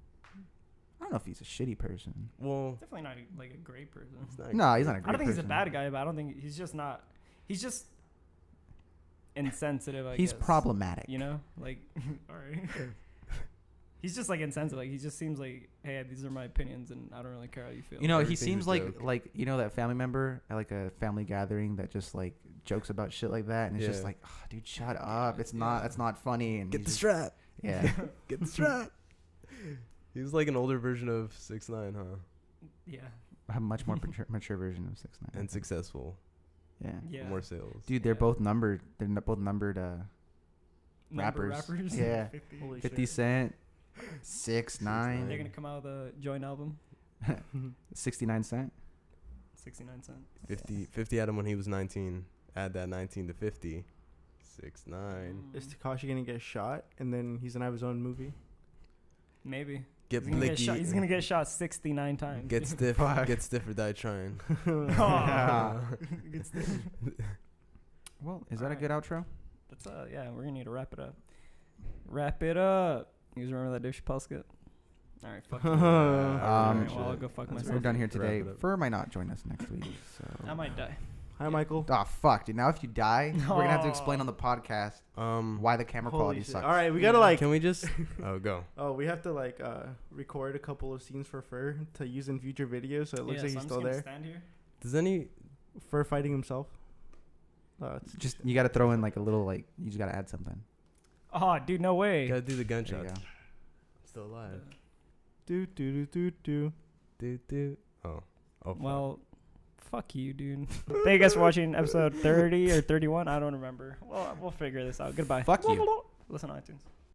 A: I don't know if he's a shitty person.
D: Well,
B: Definitely not like a great person.
D: it's not
A: No, he's not a great
B: I don't think he's a
A: person.
B: bad guy, but I don't think he's just not. He's just insensitive. I
A: He's
B: guess.
A: problematic.
B: You know, like, all right. He's just like insensitive. Like he just seems like, hey, these are my opinions, and I don't really care how you feel.
A: You know, he
D: Everything's
A: seems
D: a
A: like
D: joke.
A: you know that family member at like a family gathering that just like jokes about shit like that, and it's just
D: Yeah.
A: like, oh, dude, shut up. It's not. That's not funny. And
D: get
A: he's
D: the
A: just-
D: strap.
A: Yeah.
D: Get the strap. He's like an older version of 6ix9ine, huh?
B: Yeah.
A: A much more mature version of 6ix9ine.
D: And successful.
A: Yeah.
B: Yeah.
D: More sales.
A: Dude, they're
B: Yeah.
A: both numbered. They're both numbered.
B: Number
A: rappers. Yeah.
B: 50.
C: Holy
A: 50
C: shit.
A: Cent, 6ix9ine,
D: 6ix9ine.
B: They're gonna come out with a joint album.
A: 69 Cent.
B: 69 cents.
D: 50 had him when he was 19. Add that 19 to 50. 6'9".
C: Is Takashi going to get shot and then he's going to have his own movie?
B: Maybe.
D: Get
B: He's gonna get, shot,
D: blicky.
B: he's gonna get shot 69 times.
D: Get stiff.
A: Fuck.
D: Get stiff or die trying.
B: Oh. Get stiff.
A: Well, is that a
B: Alright.
A: good outro?
B: That's yeah, we're gonna need to wrap it up. Wrap it up. You guys remember that Dave Chappelle skit? All right, fuck you.
A: Um,
B: Well, I'll go fuck
A: We're
B: myself.
A: done here
D: Wrap it
A: today.
D: up.
A: Fur might not join us next week, so.
B: I might die.
C: Hi, Michael.
A: Oh fuck, dude! Now if you die, we're gonna have to explain
B: Oh.
A: on the podcast
D: Um,
A: why the camera
C: Holy
A: quality
C: shit.
A: sucks.
C: All right, we got to like,
D: can we just? Oh, go.
C: oh, we have to like record a couple of scenes for Fur to use in future videos so it looks
B: Yeah,
C: like
B: so
C: he's
B: I'm
C: still
B: just gonna
C: there.
B: Stand here.
D: Does any?
C: Fur fighting himself. It's
A: Just you got to throw in like a little like you just got to add something.
B: Oh, dude, no way.
D: Gotta do the
A: There you
D: gunshot.
A: go.
D: I'm still alive.
C: do do do do do.
D: Do. Oh. Oh. fuck.
B: Well, fuck you, dude. Thank you guys for watching episode 30 or 31. I don't remember. Well, we'll figure this out. Goodbye.
A: Fuck you.
B: Listen on iTunes.